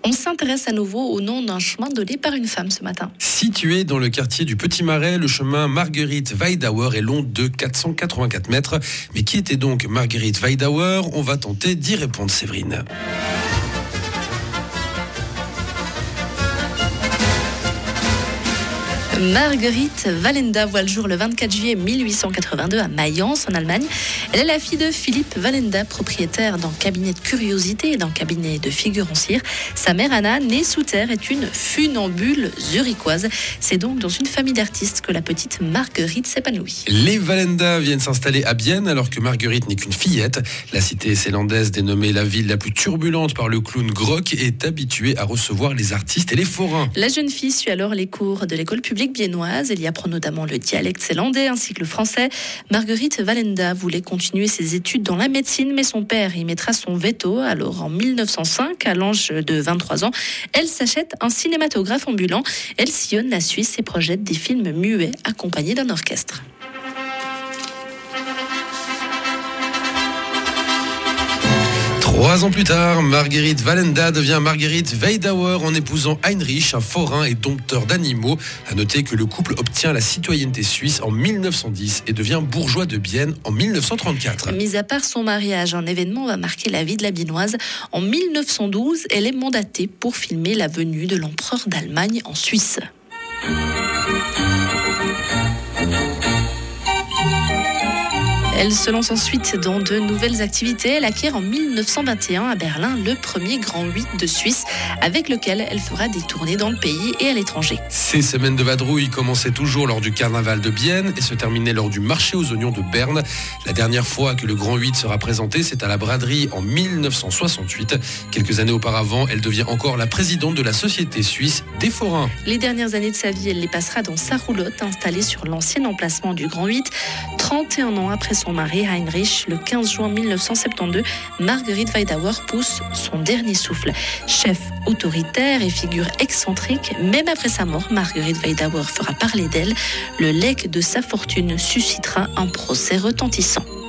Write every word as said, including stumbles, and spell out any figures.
On s'intéresse à nouveau au nom d'un chemin donné par une femme ce matin. Situé dans le quartier du Petit Marais, le chemin Marguerite Weidauer est long de quatre cent quatre-vingt-quatre mètres. Mais qui était donc Marguerite Weidauer ? On va tenter d'y répondre, Séverine. Marguerite Wallenda voit le jour le vingt-quatre juillet mille huit cent quatre-vingt-deux à Mayence, en Allemagne. Elle est la fille de Philippe Wallenda, propriétaire d'un cabinet de curiosités et d'un cabinet de figures en cire. Sa mère Anna, née sous terre, est une funambule zurichoise. C'est donc dans une famille d'artistes que la petite Marguerite s'épanouit. Les Wallenda viennent s'installer à Bienne alors que Marguerite n'est qu'une fillette. La cité zélandaise, dénommée la ville la plus turbulente par le clown Grock, est habituée à recevoir les artistes et les forains. La jeune fille suit alors les cours de l'école publique biennoise. Elle y apprend notamment le dialecte zélandais ainsi que le français. Marguerite Wallenda voulait continuer ses études dans la médecine, mais son père y mettra son veto. Alors en mille neuf cent cinq, à l'âge de vingt-trois ans, elle s'achète un cinématographe ambulant. Elle sillonne la Suisse et projette des films muets accompagnés d'un orchestre. Trois ans plus tard, Marguerite Wallenda devient Marguerite Weidauer en épousant Heinrich, un forain et dompteur d'animaux. À noter que le couple obtient la citoyenneté suisse en mille neuf cent dix et devient bourgeois de Bienne en mille neuf cent trente-quatre. Mis à part son mariage, un événement va marquer la vie de la Biennoise. En mille neuf cent douze, elle est mandatée pour filmer la venue de l'empereur d'Allemagne en Suisse. Elle se lance ensuite dans de nouvelles activités. Elle acquiert en mille neuf cent vingt et un à Berlin le premier Grand huit de Suisse, avec lequel elle fera des tournées dans le pays et à l'étranger. Ces semaines de vadrouille commençaient toujours lors du carnaval de Bienne et se terminaient lors du marché aux oignons de Berne. La dernière fois que le Grand huit sera présenté, c'est à la braderie en mille neuf cent soixante-huit. Quelques années auparavant, elle devient encore la présidente de la Société suisse des forains. Les dernières années de sa vie, elle les passera dans sa roulotte, installée sur l'ancien emplacement du Grand huit. trente et un ans après son mari Heinrich, le quinze juin mille neuf cent soixante-douze, Marguerite Weidauer pousse son dernier souffle. Chef autoritaire et figure excentrique, même après sa mort, Marguerite Weidauer fera parler d'elle. Le legs de sa fortune suscitera un procès retentissant.